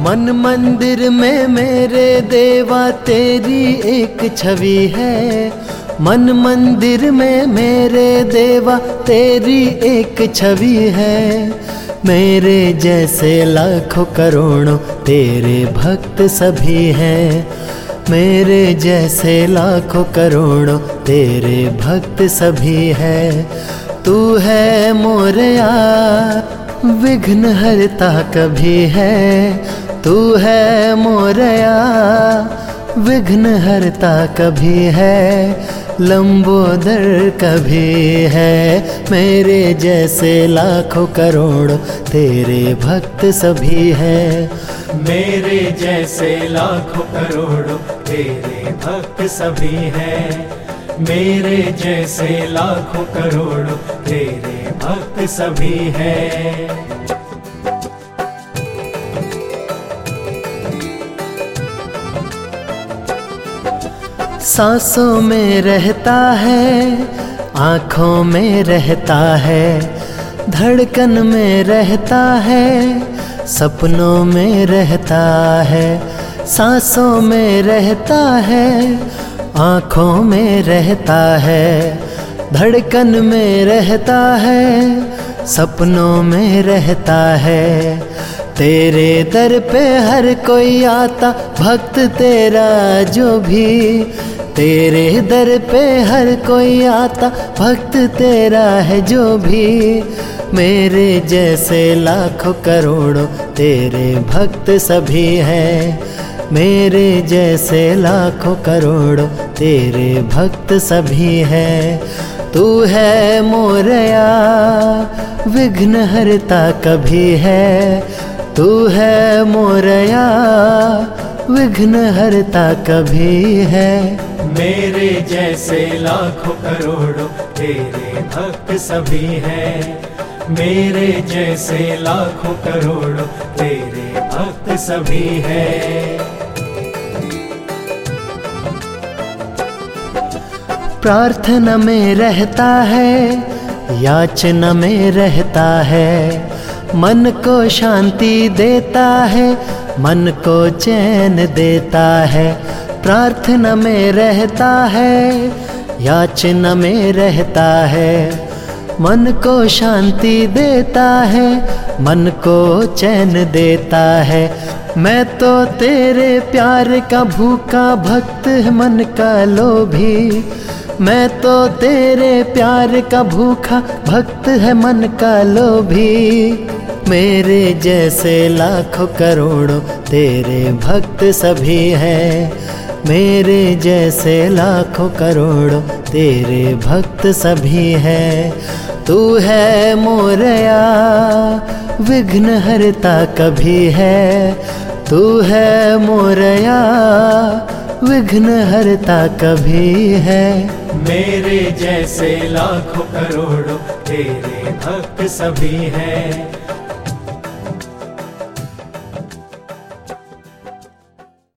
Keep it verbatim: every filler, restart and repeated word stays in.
मन मंदिर में मेरे देवा तेरी एक छवि है। मन मंदिर में मेरे देवा तेरी एक छवि है। मेरे जैसे लाखों करोड़ों तेरे भक्त सभी हैं। मेरे जैसे लाखों करोड़ों तेरे भक्त सभी हैं। तू है मोरया विघ्न हरता कभी है। तू है मोरया विघ्न हरता कभी है। लंबोदर कभी है। मेरे जैसे लाखों करोड़ों तेरे भक्त सभी हैं। मेरे जैसे लाखों करोड़ों तेरे भक्त सभी हैं। मेरे जैसे लाखों करोड़ों तेरे भक्त सभी हैं। सांसों में रहता है, आँखों में रहता है, धड़कन में रहता है, सपनों में रहता है। सांसों में रहता है, आँखों में रहता है, धड़कन में रहता है, सपनों में रहता है। तेरे दर पे हर कोई आता भक्त तेरा जो भी। तेरे दर पे हर कोई आता भक्त तेरा है जो भी। मेरे जैसे लाखों करोड़ों तेरे भक्त सभी हैं। मेरे जैसे लाखों करोड़ों तेरे भक्त सभी हैं। तू है मोरया विघ्न हरता कभी है। तू है मोरया विघ्न हरता कभी है। मेरे जैसे लाखों करोड़ों तेरे भक्त सभी हैं। मेरे जैसे लाखों करोड़ों तेरे भक्त सभी हैं। प्रार्थना में रहता है, याचना में रहता है, मन को शांति देता है, मन को चैन देता है। प्रार्थना में रहता है, याचना में रहता है, मन को शांति देता है, मन को चैन देता है। मैं तो तेरे प्यार का भूखा भक्त मन का लोभी। मैं तो तेरे प्यार का भूखा भक्त है मन का लोभी। मेरे जैसे लाखों करोड़ों तेरे भक्त सभी हैं। मेरे जैसे लाखों करोड़ों तेरे भक्त सभी हैं। तू है मोरया विघ्न हरता कभी है। तू है मोरया विघ्न हरता कभी है। मेरे जैसे लाखों करोड़ों तेरे भक्त सभी हैं।